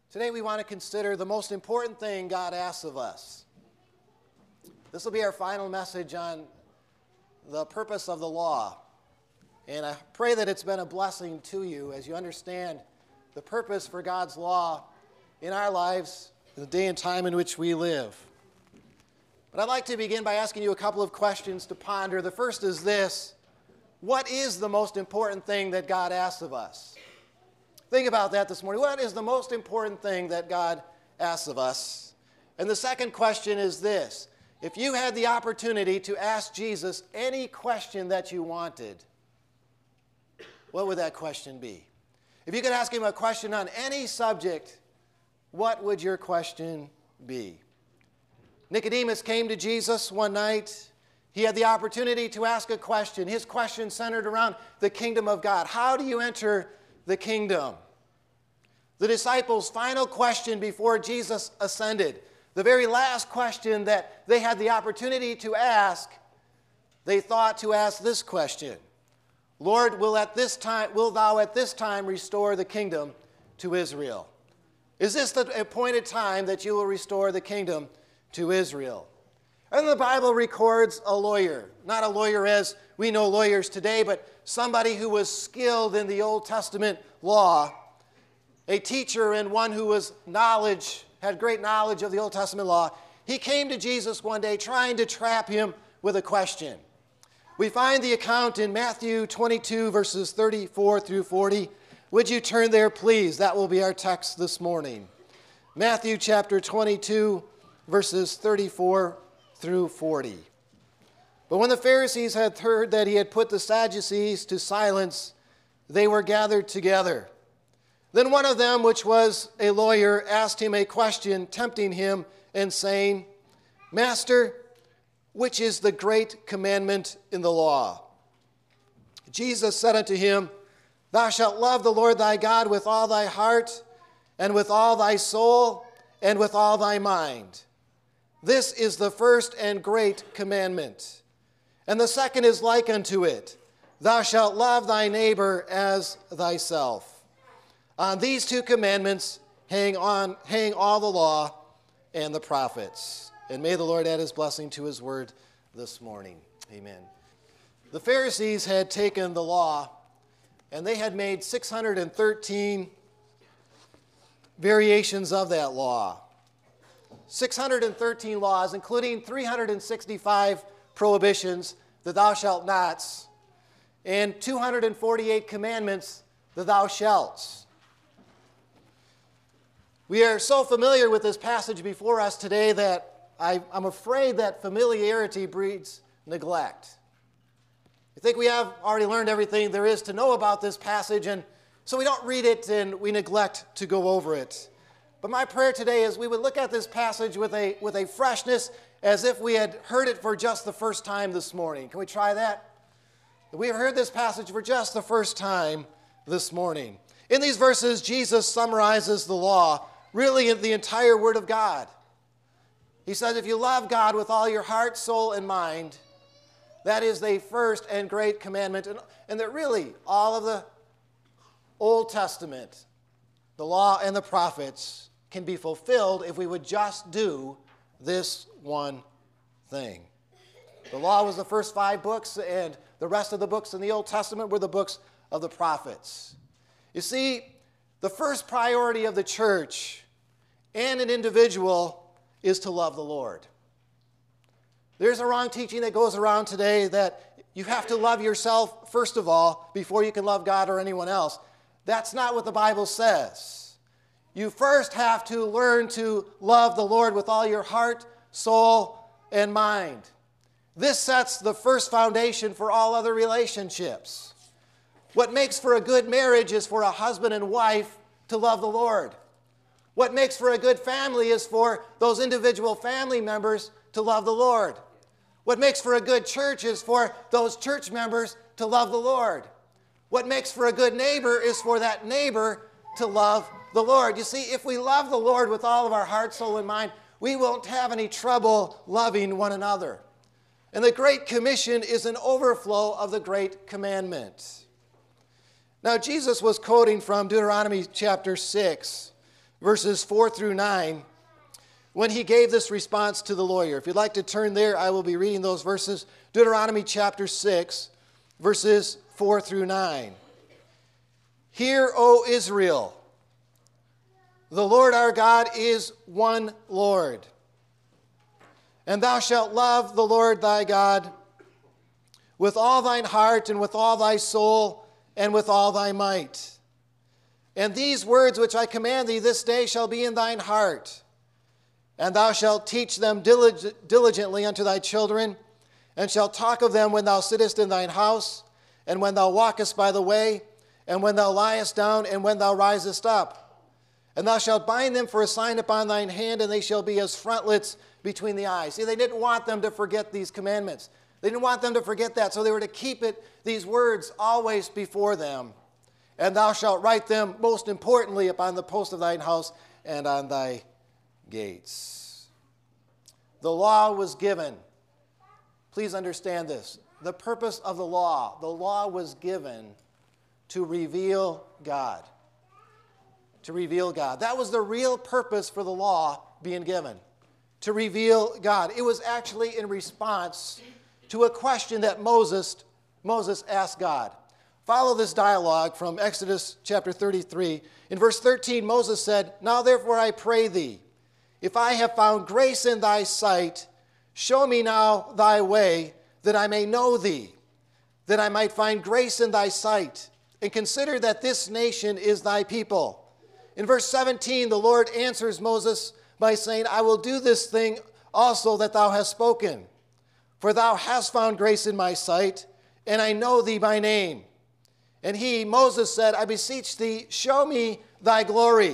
Today we want to consider the most important thing God asks of us. This will be our final message on the purpose of the law. And I pray that it's been a blessing to you as you understand the purpose for God's law in our lives, in the day and time in which we live. But I'd like to begin by asking you a couple of questions to ponder. The first is this: what is the most important thing that God asks of us? Think about that this morning. What is the most important thing that God asks of us? And the second question is this: if you had the opportunity to ask Jesus any question that you wanted, what would that question be? If you could ask him a question on any subject, what would your question be? Nicodemus came to Jesus one night. He had the opportunity to ask a question. His question centered around the kingdom of God. How do you enter the kingdom? The disciples' final question before Jesus ascended, the very last question that they had the opportunity to ask, they thought to ask this question: Lord, will thou at this time restore the kingdom to Israel? Is this the appointed time that you will restore the kingdom to Israel? And the Bible records a lawyer, not a lawyer as we know lawyers today, but somebody who was skilled in the Old Testament law, a teacher and one who had great knowledge of the Old Testament law. He came to Jesus one day trying to trap him with a question. We find the account in Matthew 22, verses 34 through 40. Would you turn there, please? That will be our text this morning. Matthew chapter 22, verses 34 through 40. But when the Pharisees had heard that he had put the Sadducees to silence, they were gathered together. Then one of them, which was a lawyer, asked him a question, tempting him and saying, Master, which is the great commandment in the law? Jesus said unto him, Thou shalt love the Lord thy God with all thy heart, and with all thy soul, and with all thy mind. This is the first and great commandment. And the second is like unto it: Thou shalt love thy neighbor as thyself. On these two commandments hang all the law and the prophets. And may the Lord add his blessing to his word this morning. Amen. The Pharisees had taken the law and they had made 613 variations of that law. 613 laws, including 365 prohibitions, the thou shalt nots, and 248 commandments, the thou shalts. We are so familiar with this passage before us today that I'm afraid that familiarity breeds neglect. I think we have already learned everything there is to know about this passage, and so we don't read it and we neglect to go over it. But my prayer today is we would look at this passage with a freshness as if we had heard it for just the first time this morning. Can we try that? We have heard this passage for just the first time this morning. In these verses, Jesus summarizes the law, really the entire Word of God. He says, if you love God with all your heart, soul, and mind, that is the first and great commandment. And that really, all of the Old Testament, the law and the prophets, can be fulfilled if we would just do this one thing. The law was the first 5 books, and the rest of the books in the Old Testament were the books of the prophets. You see, the first priority of the church and an individual is to love the Lord. There's a wrong teaching that goes around today that you have to love yourself first of all before you can love God or anyone else. That's not what the Bible says. You first have to learn to love the Lord with all your heart, soul, and mind. This sets the first foundation for all other relationships. What makes for a good marriage is for a husband and wife to love the Lord. What makes for a good family is for those individual family members to love the Lord. What makes for a good church is for those church members to love the Lord. What makes for a good neighbor is for that neighbor to love the Lord. You see, if we love the Lord with all of our heart, soul, and mind, we won't have any trouble loving one another. And the Great Commission is an overflow of the Great Commandment. Now, Jesus was quoting from Deuteronomy chapter 6, verses 4 through 9, when he gave this response to the lawyer. If you'd like to turn there, I will be reading those verses. Deuteronomy chapter 6, verses 4 through 9. Hear, O Israel, the Lord our God is one Lord. And thou shalt love the Lord thy God with all thine heart and with all thy soul and with all thy might. And these words which I command thee this day shall be in thine heart. And thou shalt teach them diligently unto thy children, and shalt talk of them when thou sittest in thine house, and when thou walkest by the way, and when thou liest down, and when thou risest up. And thou shalt bind them for a sign upon thine hand, and they shall be as frontlets between the eyes. See, they didn't want them to forget these commandments. They didn't want them to forget that, so they were to keep these words always before them. And thou shalt write them, most importantly, upon the post of thine house and on thy gates. The law was given. Please understand this. The purpose of the law was given to reveal God. To reveal God. That was the real purpose for the law being given. To reveal God. It was actually in response to a question that Moses asked God. Follow this dialogue from Exodus chapter 33. In verse 13, Moses said, Now therefore I pray thee, if I have found grace in thy sight, show me now thy way, that I may know thee, that I might find grace in thy sight, and consider that this nation is thy people. In verse 17, the Lord answers Moses by saying, I will do this thing also that thou hast spoken, for thou hast found grace in my sight, and I know thee by name. And Moses said, I beseech thee, show me thy glory.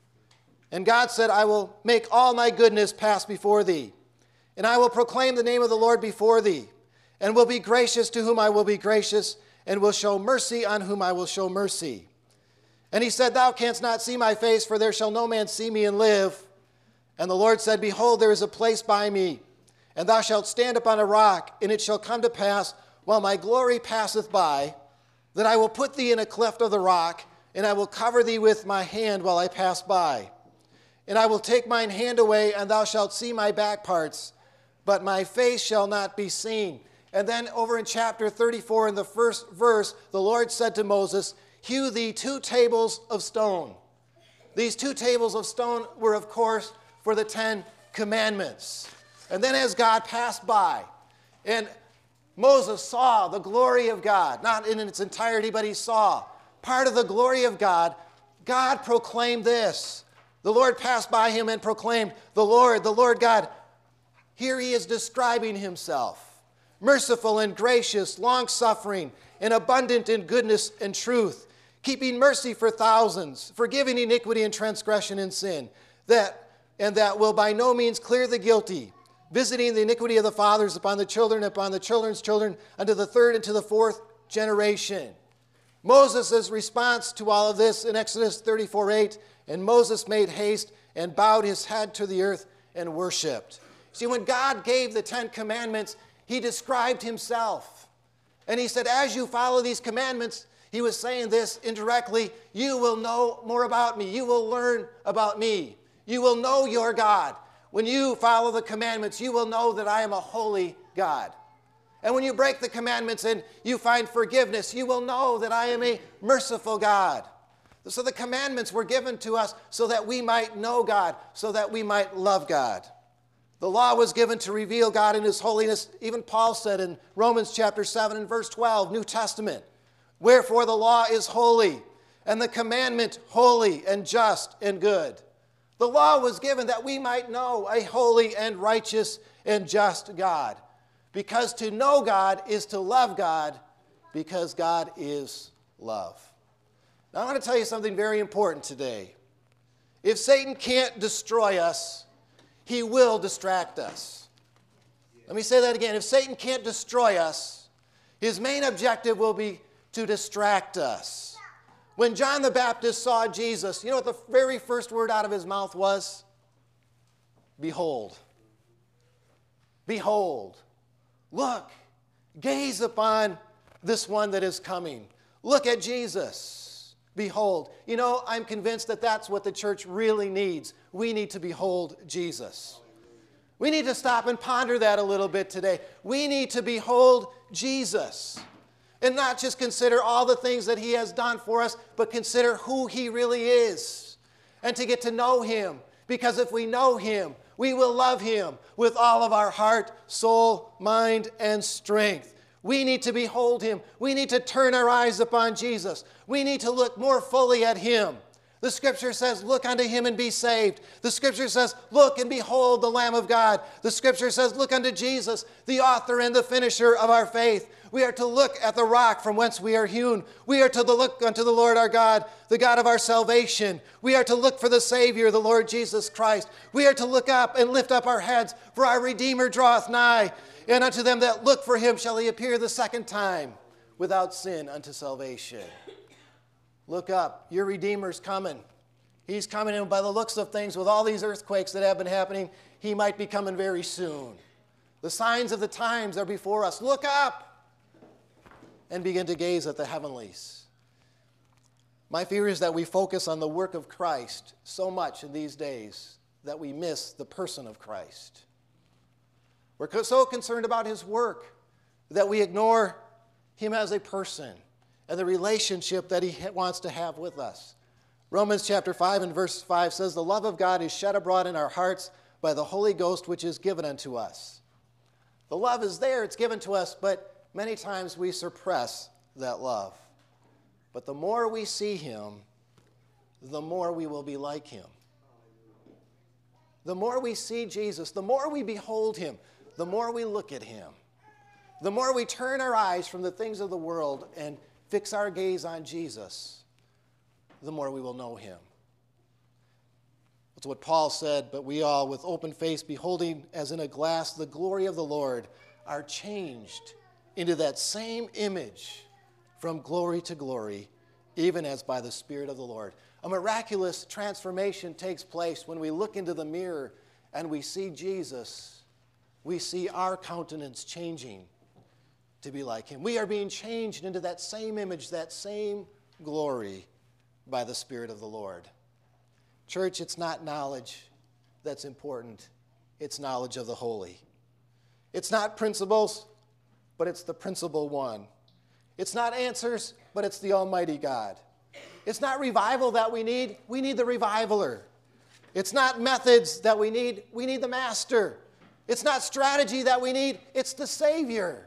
And God said, I will make all my goodness pass before thee, and I will proclaim the name of the Lord before thee, and will be gracious to whom I will be gracious, and will show mercy on whom I will show mercy. And he said, Thou canst not see my face, for there shall no man see me and live. And the Lord said, Behold, there is a place by me, and thou shalt stand upon a rock, and it shall come to pass, while my glory passeth by, that I will put thee in a cleft of the rock, and I will cover thee with my hand while I pass by. And I will take mine hand away, and thou shalt see my back parts, but my face shall not be seen. And then over in chapter 34, in the first verse, the Lord said to Moses, Hew thee 2 tables of stone. These 2 tables of stone were, of course, for the 10 commandments. And then as God passed by, and Moses saw the glory of God, not in its entirety, but he saw part of the glory of God, God proclaimed this. The Lord passed by him and proclaimed, the Lord God. Here he is describing himself. Merciful and gracious, long-suffering, and abundant in goodness and truth, keeping mercy for thousands, forgiving iniquity and transgression and sin, that will by no means clear the guilty, visiting the iniquity of the fathers upon the children, upon the children's children, unto the 3rd and to the 4th generation. Moses' response to all of this in Exodus 34:8, and Moses made haste and bowed his head to the earth and worshiped. See, when God gave the 10 commandments, he described himself. And he said, as you follow these commandments, he was saying this indirectly, you will know more about me. You will learn about me. You will know your God. When you follow the commandments, you will know that I am a holy God. And when you break the commandments and you find forgiveness, you will know that I am a merciful God. So the commandments were given to us so that we might know God, so that we might love God. The law was given to reveal God in his holiness. Even Paul said in Romans chapter 7 and verse 12, New Testament, wherefore the law is holy, and the commandment holy and just and good. The law was given that we might know a holy and righteous and just God. Because to know God is to love God, because God is love. Now I want to tell you something very important today. If Satan can't destroy us, he will distract us. Let me say that again. If Satan can't destroy us, his main objective will be to distract us. When John the Baptist saw Jesus, you know what the very first word out of his mouth was? Behold. Behold. Look. Gaze upon this one that is coming. Look at Jesus. behold. You know, I'm convinced that that's what the church really needs. We need to behold Jesus. We need to stop and ponder that a little bit today. We need to behold Jesus and not just consider all the things that he has done for us, but consider who he really is and to get to know him. Because if we know him, we will love him with all of our heart, soul, mind, and strength. We need to behold him. We need to turn our eyes upon Jesus. We need to look more fully at him. The scripture says, look unto him and be saved. The scripture says, look and behold the Lamb of God. The scripture says, look unto Jesus, the author and the finisher of our faith. We are to look at the rock from whence we are hewn. We are to look unto the Lord our God, the God of our salvation. We are to look for the Savior, the Lord Jesus Christ. We are to look up and lift up our heads, for our Redeemer draweth nigh. And unto them that look for him shall he appear the second time, without sin unto salvation. Look up. Your Redeemer's coming. He's coming in by the looks of things with all these earthquakes that have been happening. He might be coming very soon. The signs of the times are before us. Look up and begin to gaze at the heavenlies. My fear is that we focus on the work of Christ so much in these days that we miss the person of Christ. We're so concerned about his work that we ignore him as a person and the relationship that he wants to have with us. Romans chapter 5 and verse 5 says, the love of God is shed abroad in our hearts by the Holy Ghost which is given unto us. The love is there, it's given to us, but many times we suppress that love. But the more we see him, the more we will be like him. The more we see Jesus, the more we behold him, the more we look at him, the more we turn our eyes from the things of the world and fix our gaze on Jesus, the more we will know him. That's what Paul said, but we all, with open face, beholding as in a glass the glory of the Lord, are changed into that same image from glory to glory, even as by the Spirit of the Lord. A miraculous transformation takes place when we look into the mirror and we see Jesus. We see our countenance changing to be like him. We are being changed into that same image, that same glory by the Spirit of the Lord. Church, it's not knowledge that's important. It's knowledge of the holy. It's not principles, but it's the principal one. It's not answers, but it's the Almighty God. It's not revival that we need the revivaler. It's not methods that we need the master. It's not strategy that we need, it's the Savior.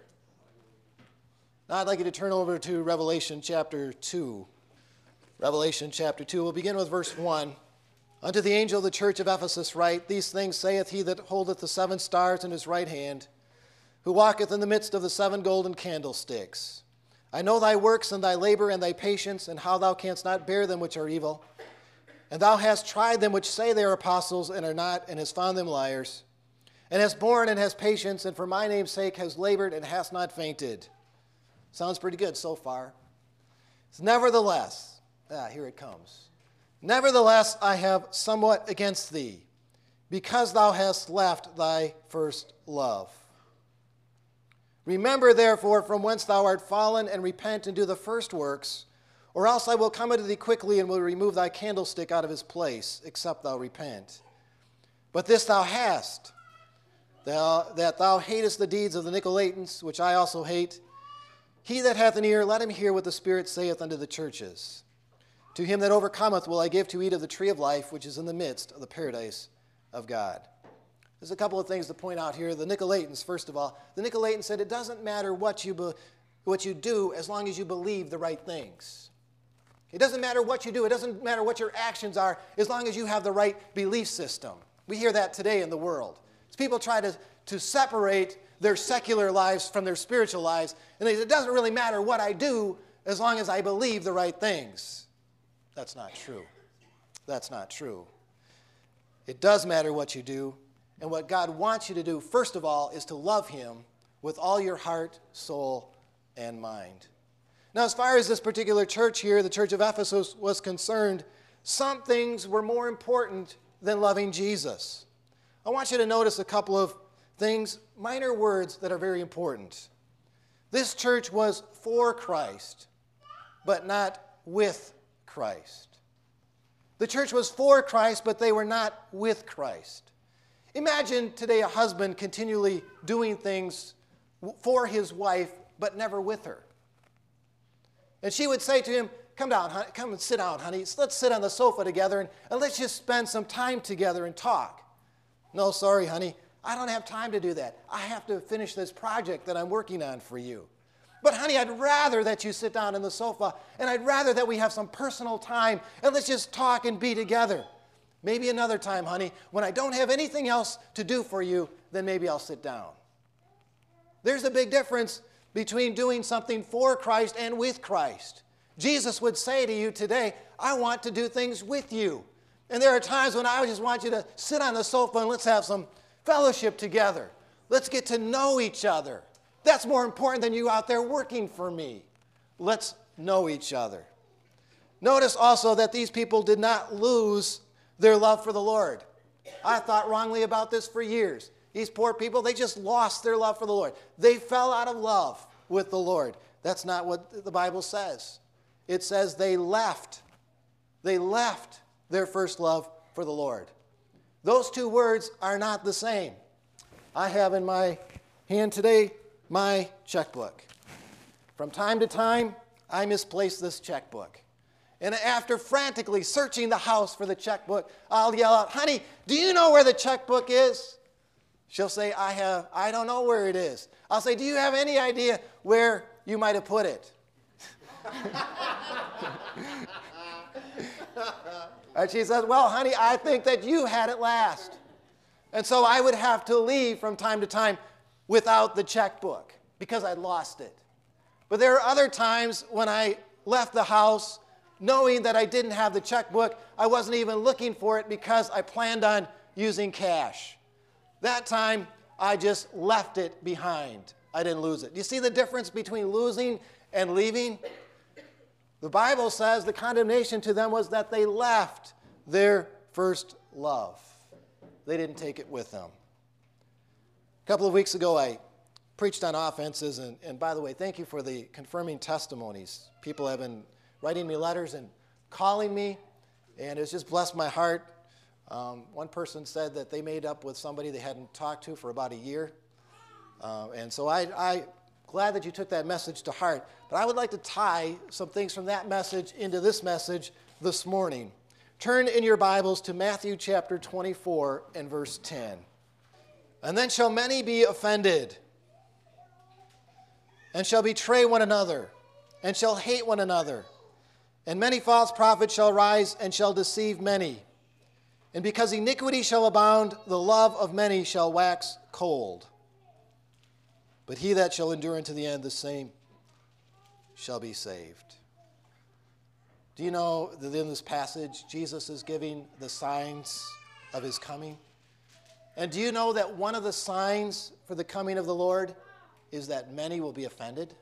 Now I'd like you to turn over to Revelation chapter 2. Revelation chapter 2, we'll begin with verse 1. Unto the angel of the church of Ephesus write, these things saith he that holdeth the 7 stars in his right hand, who walketh in the midst of the 7 golden candlesticks. I know thy works and thy labor and thy patience, and how thou canst not bear them which are evil. And thou hast tried them which say they are apostles and are not, and hast found them liars. And hast borne and hast patience, and for my name's sake hast labored and hast not fainted. Sounds pretty good so far. Nevertheless, here it comes. Nevertheless, I have somewhat against thee, because thou hast left thy first love. Remember, therefore, from whence thou art fallen, and repent and do the first works, or else I will come unto thee quickly and will remove thy candlestick out of his place, except thou repent. But this thou hast, that thou hatest the deeds of the Nicolaitans, which I also hate. He that hath an ear, let him hear what the Spirit saith unto the churches. To him that overcometh will I give to eat of the tree of life, which is in the midst of the paradise of God. There's a couple of things to point out here. The Nicolaitans, first of all. The Nicolaitans said it doesn't matter what you do as long as you believe the right things. It doesn't matter what you do. It doesn't matter what your actions are as long as you have the right belief system. We hear that today in the world. As people try to separate their secular lives from their spiritual lives, and they say, it doesn't really matter what I do as long as I believe the right things. That's not true. That's not true. It does matter what you do, and what God wants you to do, first of all, is to love him with all your heart, soul, and mind. Now, as far as this particular church here, the church of Ephesus, was concerned, some things were more important than loving Jesus. I want you to notice a couple of things, minor words that are very important. This church was for Christ, but not with Christ. The church was for Christ, but they were not with Christ. Imagine today a husband continually doing things for his wife, but never with her. And she would say to him, come down, honey, come and sit down, honey. Let's sit on the sofa together and let's just spend some time together and talk. No, sorry, honey. I don't have time to do that. I have to finish this project that I'm working on for you. But honey, I'd rather that you sit down on the sofa, and I'd rather that we have some personal time, and let's just talk and be together. Maybe another time, honey, when I don't have anything else to do for you, then maybe I'll sit down. There's a big difference between doing something for Christ and with Christ. Jesus would say to you today, I want to do things with you. And there are times when I just want you to sit on the sofa and let's have some fellowship together. Let's get to know each other. That's more important than you out there working for me. Let's know each other. Notice also that these people did not lose their love for the Lord. I thought wrongly about this for years. These poor people, they just lost their love for the Lord. They fell out of love with the Lord. That's not what the Bible says. It says they left. They left their first love for the Lord. Those two words are not the same. I have in my hand today my checkbook. From time to time, I misplace this checkbook. And after frantically searching the house for the checkbook, I'll yell out, honey, do you know where the checkbook is? She'll say, I don't know where it is. I'll say, do you have any idea where you might have put it? And she says, well, honey, I think that you had it last. And so I would have to leave from time to time without the checkbook because I'd lost it. But there are other times when I left the house knowing that I didn't have the checkbook. I wasn't even looking for it because I planned on using cash. That time, I just left it behind. I didn't lose it. Do you see the difference between losing and leaving? The Bible says the condemnation to them was that they left their first love. They didn't take it with them. A couple of weeks ago, I preached on offenses, and by the way, thank you for the confirming testimonies. People have been writing me letters and calling me, and it's just blessed my heart. One person said that they made up with somebody they hadn't talked to for about a year. And so I'm glad that you took that message to heart. But I would like to tie some things from that message into this message this morning. Turn in your Bibles to Matthew chapter 24 and verse 10. And then shall many be offended, and shall betray one another, and shall hate one another. And many false prophets shall rise, and shall deceive many. And because iniquity shall abound, the love of many shall wax cold. But he that shall endure unto the end, the same shall be saved. Do you know that in this passage, Jesus is giving the signs of his coming? And do you know that one of the signs for the coming of the Lord is that many will be offended?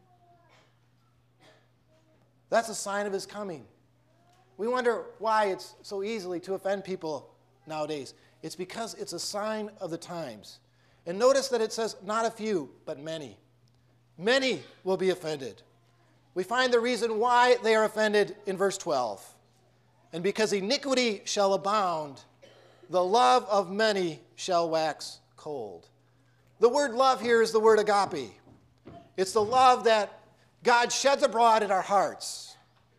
That's a sign of his coming. We wonder why it's so easily to offend people nowadays. It's because it's a sign of the times. And notice that it says not a few, but many. Many will be offended. We find the reason why they are offended in verse 12. And because iniquity shall abound, the love of many shall wax cold. The word love here is the word agape. It's the love that God sheds abroad in our hearts.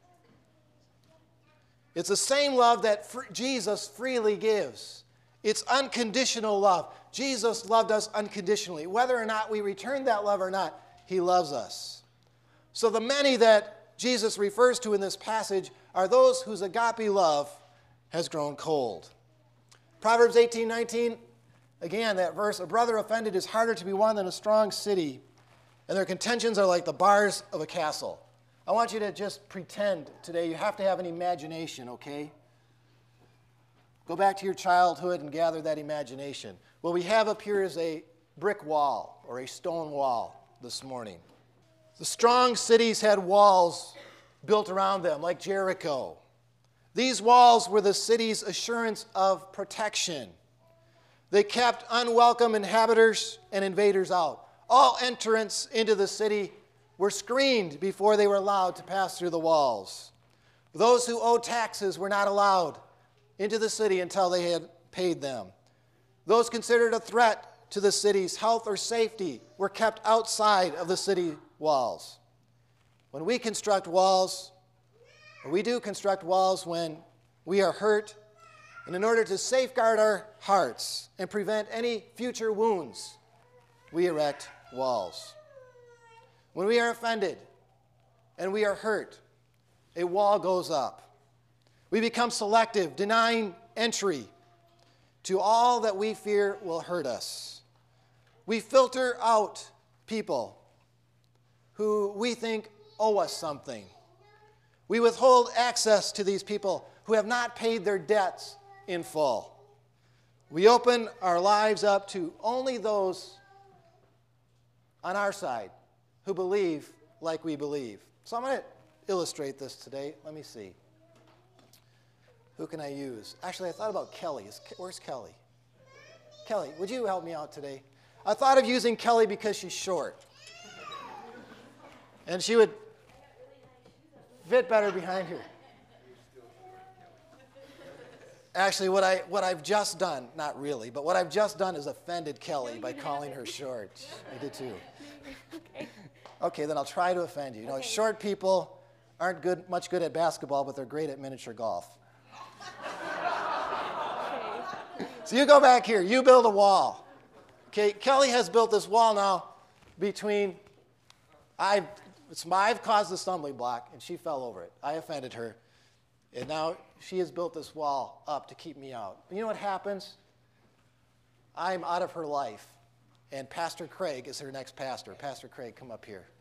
It's the same love that Jesus freely gives. It's unconditional love. Jesus loved us unconditionally. Whether or not we return that love or not, he loves us. So the many that Jesus refers to in this passage are those whose agape love has grown cold. Proverbs 18:19, again, that verse, a brother offended is harder to be won than a strong city, and their contentions are like the bars of a castle. I want you to just pretend today. You have to have an imagination, okay? Go back to your childhood and gather that imagination. What we have up here is a brick wall or a stone wall this morning. The strong cities had walls built around them, like Jericho. These walls were the city's assurance of protection. They kept unwelcome inhabitants and invaders out. All entrants into the city were screened before they were allowed to pass through the walls. Those who owed taxes were not allowed into the city until they had paid them. Those considered a threat to the city's health or safety were kept outside of the city walls. When we construct walls, or we do construct walls when we are hurt, and in order to safeguard our hearts and prevent any future wounds, we erect walls. When we are offended and we are hurt, a wall goes up. We become selective, denying entry to all that we fear will hurt us. We filter out people who we think owe us something. We withhold access to these people who have not paid their debts in full. We open our lives up to only those on our side who believe like we believe. So I'm going to illustrate this today. Let me see. Who can I use? Actually, I thought about Kelly. Where's Kelly? Kelly, would you help me out today? I thought of using Kelly because she's short. And she would fit better behind her. Actually, what I've just done, not really, but what I've just done is offended Kelly by calling her short. I did too. Okay, then I'll try to offend you. You know, short people aren't much good at basketball, but they're great at miniature golf. So you go back here. You build a wall. Okay, Kelly has built this wall now between, I've caused the stumbling block, and she fell over it. I offended her. And now she has built this wall up to keep me out. But you know what happens? I'm out of her life. And Pastor Craig is her next pastor. Pastor Craig, come up here.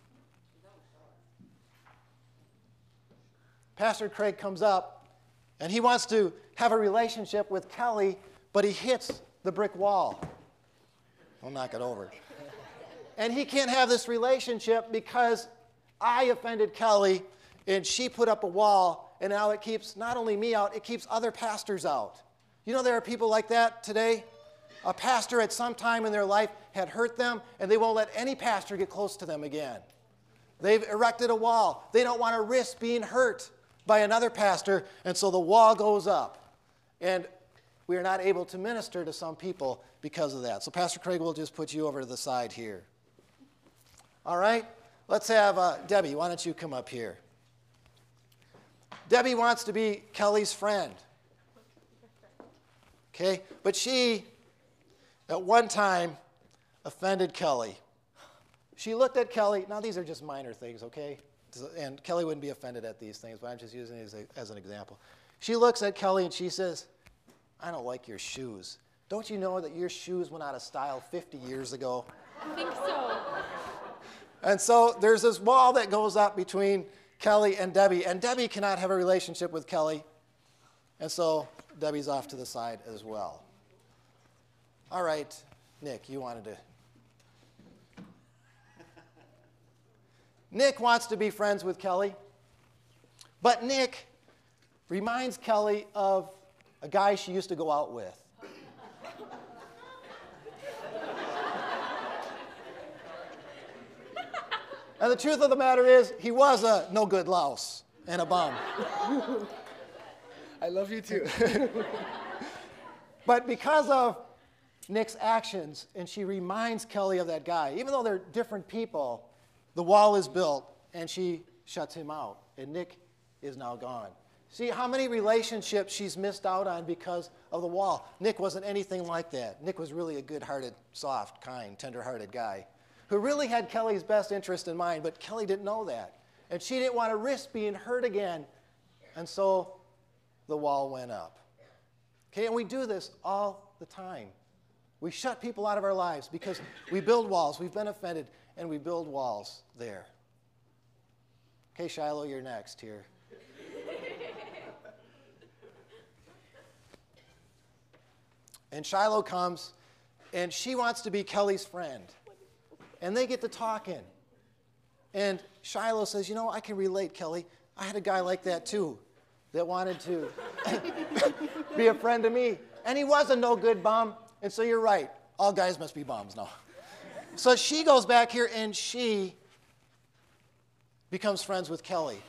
Pastor Craig comes up, and he wants to have a relationship with Kelly, but he hits the brick wall. I'll knock it over. And he can't have this relationship because I offended Kelly, and she put up a wall, and now it keeps not only me out, it keeps other pastors out. You know there are people like that today? A pastor at some time in their life had hurt them, and they won't let any pastor get close to them again. They've erected a wall. They don't want to risk being hurt by another pastor, and so the wall goes up. And we are not able to minister to some people because of that. So Pastor Craig will just put you over to the side here. All right? Let's have Debbie. Why don't you come up here? Debbie wants to be Kelly's friend. Okay? But she, at one time, offended Kelly. She looked at Kelly. Now, these are just minor things, okay? And Kelly wouldn't be offended at these things, but I'm just using it as an example. She looks at Kelly and she says, I don't like your shoes. Don't you know that your shoes went out of style 50 years ago? I think so. And so there's this wall that goes up between Kelly and Debbie cannot have a relationship with Kelly, and so Debbie's off to the side as well. All right, Nick, you wanted to. Nick wants to be friends with Kelly, but Nick reminds Kelly of a guy she used to go out with. And the truth of the matter is, he was a no-good louse and a bum. I love you too. But because of Nick's actions, and she reminds Kelly of that guy, even though they're different people, the wall is built, and she shuts him out, and Nick is now gone. See how many relationships she's missed out on because of the wall. Nick wasn't anything like that. Nick was really a good-hearted, soft, kind, tender-hearted guy who really had Kelly's best interest in mind, but Kelly didn't know that. And she didn't want to risk being hurt again, and so the wall went up. Okay, and we do this all the time. We shut people out of our lives because we build walls. We've been offended, and we build walls there. Okay, Shiloh, you're next here. And Shiloh comes, and she wants to be Kelly's friend. And they get to talking. And Shiloh says, you know, I can relate, Kelly. I had a guy like that, too, that wanted to be a friend to me. And he was a no-good bum. And so you're right. All guys must be bums now. So she goes back here, and she becomes friends with Kelly.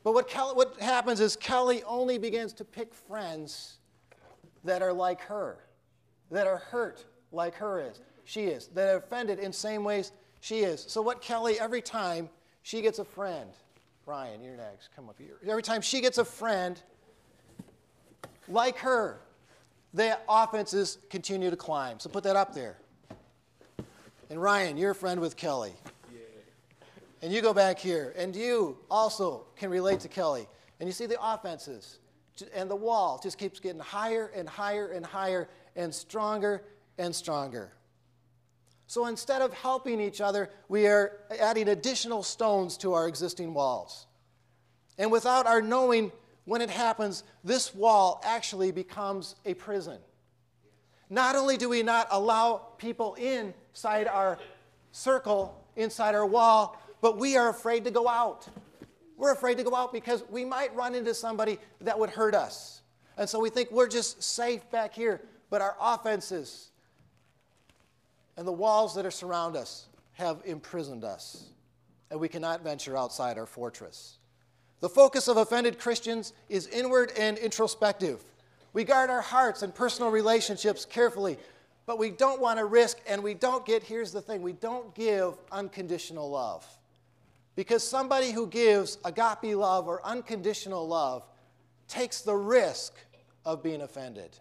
But what happens is Kelly only begins to pick friends that are like her, that are hurt like she is, that are offended in same ways she is. So what Kelly, every time she gets a friend, Ryan, you're next, come up here. Every time she gets a friend like her, the offenses continue to climb. So put that up there. And Ryan, you're a friend with Kelly. Yeah. And you go back here, and you also can relate to Kelly. And you see the offenses, and the wall just keeps getting higher and higher and higher and stronger and stronger. So instead of helping each other, we are adding additional stones to our existing walls. And without our knowing, when it happens, this wall actually becomes a prison. Not only do we not allow people inside our circle, inside our wall, but we are afraid to go out. We're afraid to go out because we might run into somebody that would hurt us. And so we think we're just safe back here. But our offenses and the walls that surround us have imprisoned us. And we cannot venture outside our fortress. The focus of offended Christians is inward and introspective. We guard our hearts and personal relationships carefully, but we don't want to risk, and here's the thing, we don't give unconditional love. Because somebody who gives agape love or unconditional love takes the risk of being offended.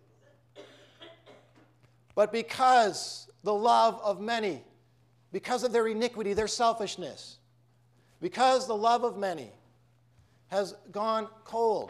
But because the love of many, because of their iniquity, their selfishness, because the love of many has gone cold,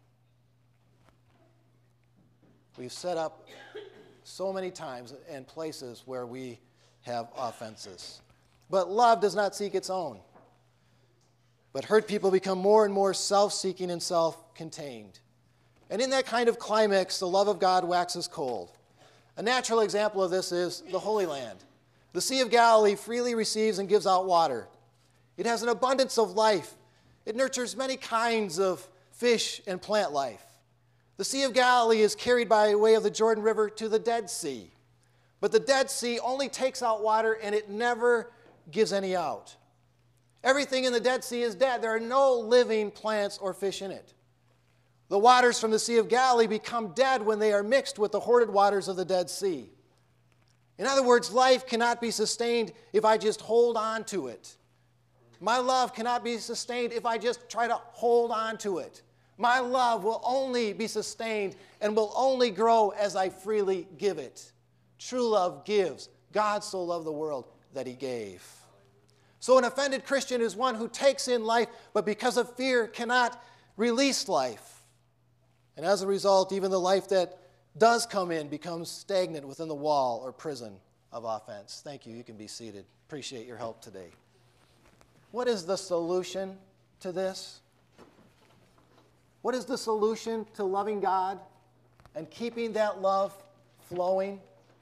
we've set up so many times and places where we have offenses. But love does not seek its own. But hurt people become more and more self-seeking and self-contained. And in that kind of climax, the love of God waxes cold. A natural example of this is the Holy Land. The Sea of Galilee freely receives and gives out water. It has an abundance of life. It nurtures many kinds of fish and plant life. The Sea of Galilee is carried by way of the Jordan River to the Dead Sea. But the Dead Sea only takes out water and it never gives any out. Everything in the Dead Sea is dead. There are no living plants or fish in it. The waters from the Sea of Galilee become dead when they are mixed with the hoarded waters of the Dead Sea. In other words, life cannot be sustained if I just hold on to it. My love cannot be sustained if I just try to hold on to it. My love will only be sustained and will only grow as I freely give it. True love gives. God so loved the world that he gave. So an offended Christian is one who takes in life, but because of fear cannot release life. And as a result, even the life that does come in becomes stagnant within the wall or prison of offense. Thank you. You can be seated. Appreciate your help today. What is the solution to this? What is the solution to loving God and keeping that love flowing?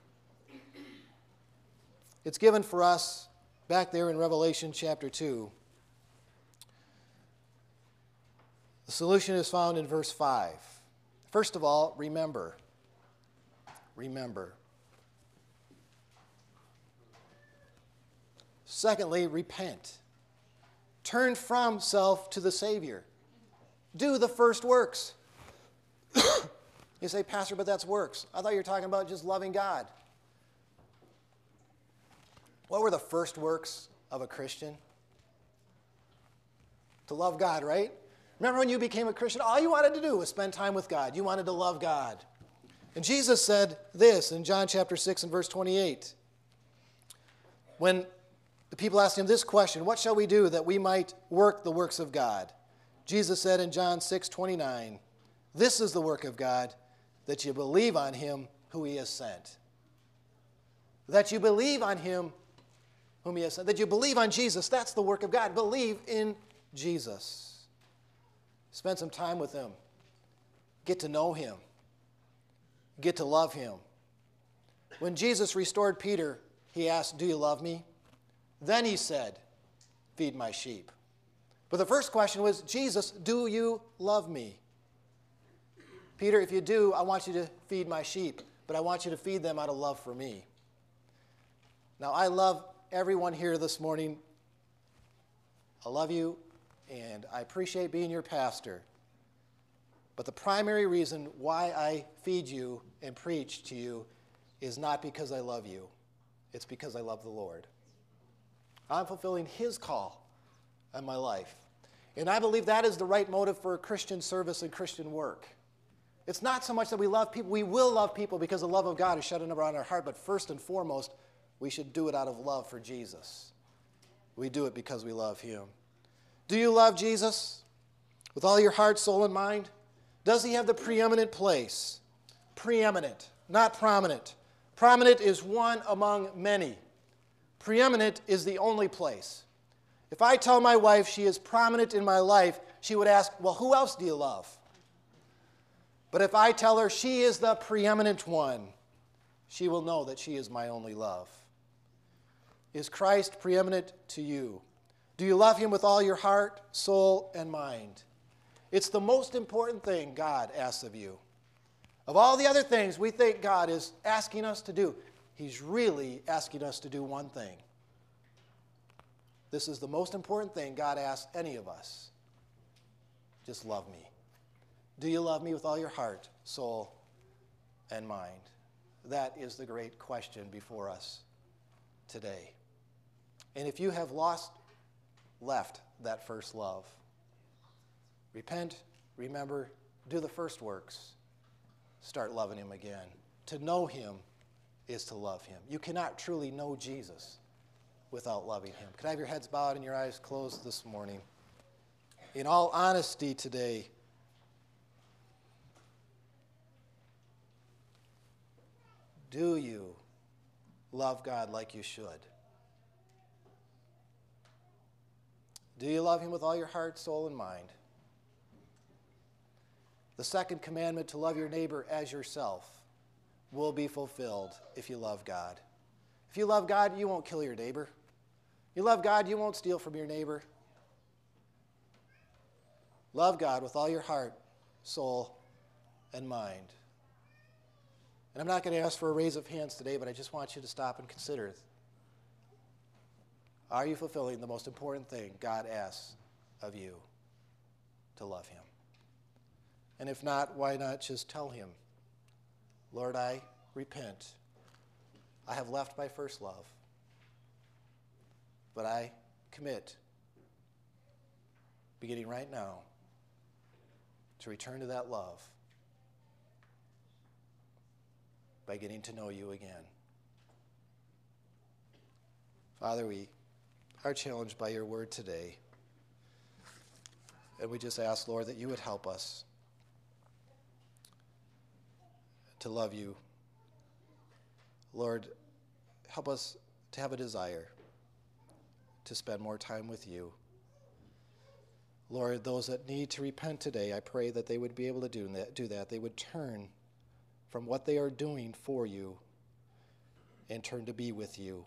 It's given for us back there in Revelation chapter 2. The solution is found in verse 5. First of all, remember. Remember. Secondly, repent. Turn from self to the Savior. Do the first works. You say, Pastor, but that's works. I thought you were talking about just loving God. What were the first works of a Christian? To love God, right? Remember when you became a Christian, all you wanted to do was spend time with God. You wanted to love God. And Jesus said this in John chapter 6 and verse 28. When the people asked him this question, what shall we do that we might work the works of God? Jesus said in John 6:29, this is the work of God, that you believe on him who he has sent. That you believe on him whom he has sent. That you believe on Jesus, that's the work of God. Believe in Jesus. Spend some time with him. Get to know him. Get to love him. When Jesus restored Peter, he asked, do you love me? Then he said, feed my sheep. But the first question was, Jesus, do you love me? Peter, if you do, I want you to feed my sheep, but I want you to feed them out of love for me. Now, I love everyone here this morning. I love you. and I appreciate being your pastor. But the primary reason why I feed you and preach to you is not because I love you. It's because I love the Lord. I'm fulfilling His call on my life. And I believe that is the right motive for Christian service and Christian work. It's not so much that we love people. We will love people because the love of God is shed around our heart. But first and foremost, we should do it out of love for Jesus. We do it because we love Him. Do you love Jesus with all your heart, soul, and mind? Does He have the preeminent place? Preeminent, not prominent. Prominent is one among many. Preeminent is the only place. If I tell my wife she is prominent in my life, she would ask, well, who else do you love? But if I tell her she is the preeminent one, she will know that she is my only love. Is Christ preeminent to you? Do you love Him with all your heart, soul, and mind? It's the most important thing God asks of you. Of all the other things we think God is asking us to do, He's really asking us to do one thing. This is the most important thing God asks any of us. Just love me. Do you love me with all your heart, soul, and mind? That is the great question before us today. And if you have left that first love, repent, remember, do the first works. Start loving Him again. To know Him is to love Him. You cannot truly know Jesus without loving Him. Could I have your heads bowed and your eyes closed this morning? In all honesty today, do you love God like you should? Do you love Him with all your heart, soul, and mind? The second commandment, to love your neighbor as yourself, will be fulfilled if you love God. If you love God, you won't kill your neighbor. You love God, you won't steal from your neighbor. Love God with all your heart, soul, and mind. And I'm not going to ask for a raise of hands today, but I just want you to stop and consider. Are you fulfilling the most important thing God asks of you? To love Him. And if not, why not just tell Him, Lord, I repent. I have left my first love. But I commit, beginning right now, to return to that love by getting to know you again. Father, we are challenged by your word today. And we just ask, Lord, that you would help us to love you. Lord, help us to have a desire to spend more time with you. Lord, those that need to repent today, I pray that they would be able to do that. They would turn from what they are doing for you and turn to be with you.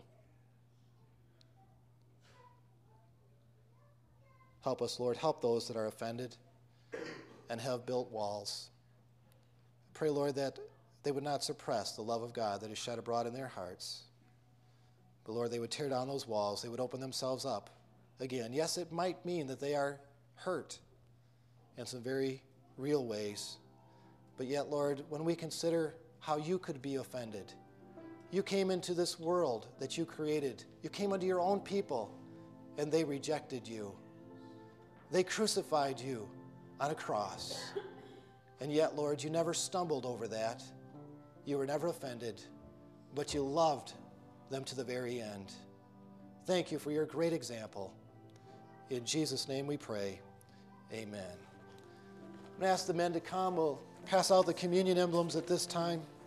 Help us, Lord. Help those that are offended and have built walls. Pray, Lord, that they would not suppress the love of God that is shed abroad in their hearts. But, Lord, they would tear down those walls. They would open themselves up again. Yes, it might mean that they are hurt in some very real ways. But yet, Lord, when we consider how you could be offended, you came into this world that you created. You came unto your own people, and they rejected you. They crucified you on a cross. And yet, Lord, you never stumbled over that. You were never offended, but you loved them to the very end. Thank you for your great example. In Jesus' name we pray. Amen. I'm going to ask the men to come. We'll pass out the communion emblems at this time.